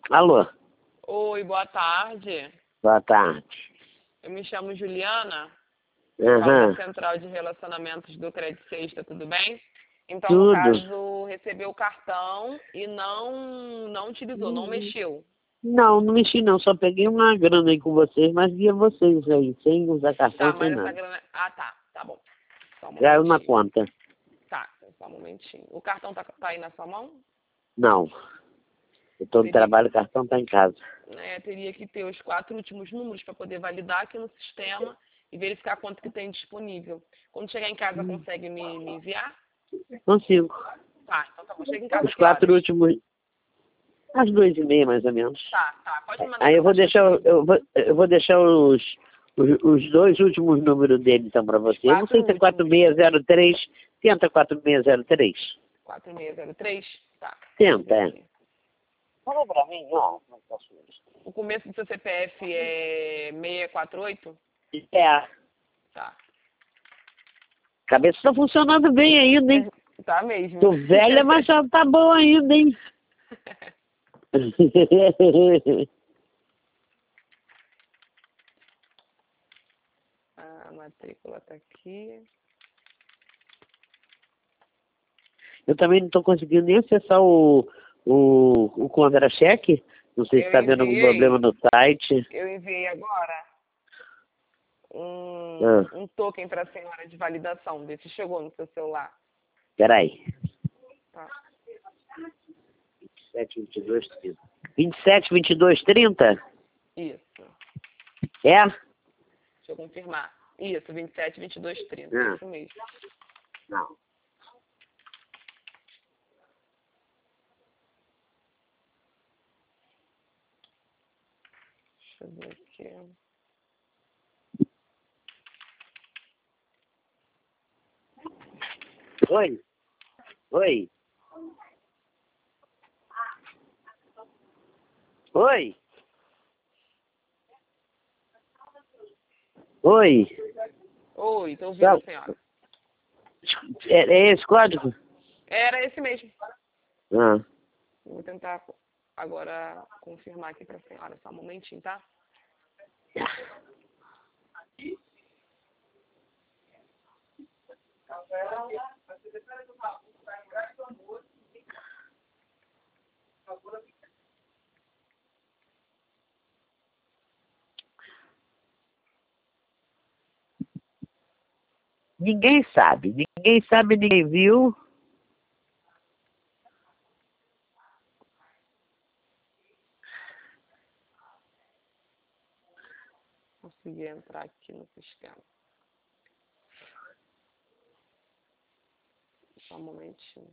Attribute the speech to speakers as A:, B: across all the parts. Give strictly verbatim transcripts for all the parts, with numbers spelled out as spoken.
A: Alô?
B: Oi, boa tarde.
A: Boa tarde.
B: Eu me chamo Juliana,
A: Aham.
B: falo da Central de Relacionamentos do Crédito Sexta, tudo bem? Então,
A: Tudo.
B: no caso, recebeu o cartão e não, não utilizou, não mexeu.
A: Não, não mexi não, só peguei uma grana aí com vocês, mas via vocês aí, sem usar cartão,
B: Tá,
A: sem
B: mas essa
A: nada.
B: grana... Ah, tá, tá bom. Só um
A: Caiu na
B: momentinho.
A: conta.
B: Tá, só um momentinho. O cartão tá, tá aí na sua mão?
A: Não. Eu tô no
B: Teria,
A: trabalho, o cartão tá em casa.
B: né, teria que ter os quatro últimos números para poder validar aqui no sistema e verificar quanto que tem disponível. Quando chegar em casa, consegue me, me enviar?
A: Consigo.
B: Tá, então tá bom. Chega em casa
A: Os
B: que horas?
A: quatro últimos, às duas e meia mais ou menos.
B: Tá, tá. Pode me mandar
A: Aí eu vou
B: mensagem
A: deixar,
B: pra
A: eu vou, eu vou deixar os, os, os dois últimos números dele então pra você. Não
B: quatro
A: sei se é quatro seis zero três, tenta quatro seis zero três.
B: quatro seis zero três? Tá.
A: Tenta, é. Fala pra mim, ó.
B: O começo do seu C P F é seiscentos e quarenta e oito?
A: É.
B: Tá.
A: Cabeça tá funcionando bem ainda, hein?
B: Tá mesmo.
A: Tô velha, mas já tá boa ainda, hein?
B: A matrícula tá aqui.
A: Eu também não tô conseguindo nem acessar o, o, o contra-cheque. Não sei se
B: Eu
A: tá vendo algum
B: enviei,
A: problema no site.
B: eu enviei agora um,
A: Ah,
B: um token para a senhora de validação. Vê se chegou no seu celular.
A: peraí.
B: Tá.
A: vinte e sete, vinte e dois, trinta. vinte e sete, vinte e dois, trinta?
B: Isso.
A: É?
B: Deixa eu confirmar. Isso, vinte e sete, vinte e dois, trinta.
A: Ah.
B: Isso mesmo.
A: Não.
B: Deixa eu ver aqui.
A: Oi? Oi? Oi? Oi?
B: Oi, tô ouvindo a senhora.
A: É, é esse código?
B: Era esse mesmo.
A: Ah.
B: Vou tentar agora confirmar aqui para a senhora. Só um momentinho, tá?
A: Ninguém sabe. Ninguém sabe, ninguém viu.
B: Consegui entrar aqui no sistema. Só um momentinho.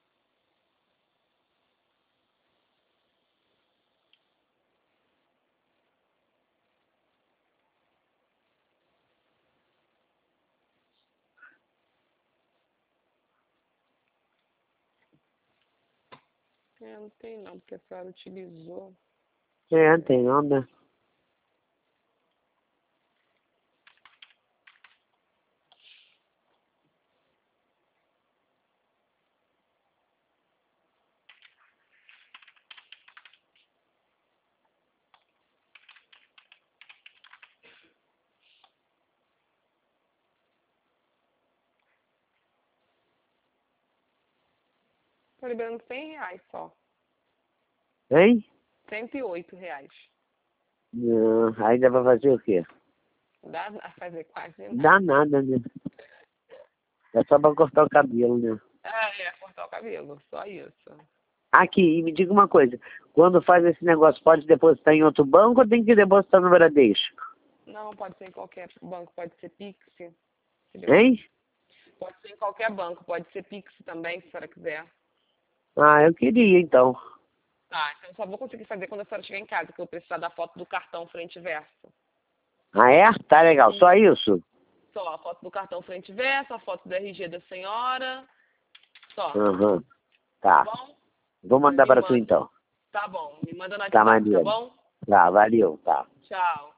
B: É, não tem não, porque a senhora utilizou.
A: É, tem onda.
B: Tô liberando cem reais só.
A: Hein?
B: cento e oito reais.
A: Não, aí dá pra fazer o quê?
B: Dá a fazer quase nada.
A: Dá nada, né? É só pra cortar o cabelo, né?
B: Ah, é, cortar o cabelo, só isso.
A: Aqui, e me diga uma coisa. Quando faz esse negócio, pode depositar em outro banco ou tem que depositar no Bradesco?
B: Não, pode ser em qualquer banco, pode ser Pix, entendeu?
A: Hein?
B: Pode ser em qualquer banco, pode ser Pix também, se a senhora quiser.
A: Ah, eu queria, então.
B: Tá, então eu só vou conseguir fazer quando a senhora chegar em casa, que eu vou precisar da foto do cartão frente e verso.
A: Ah, é? Tá legal. Só isso?
B: Só a foto do cartão frente e verso, a foto do R G da senhora. Só,
A: Aham.
B: tá
A: Tá.
B: bom?
A: Vou mandar
B: Me
A: para tu,
B: manda.
A: então.
B: Tá bom, me manda no
A: Tá
B: WhatsApp, tá
A: maneiro.
B: bom?
A: Tá, valeu. Tá.
B: Tchau.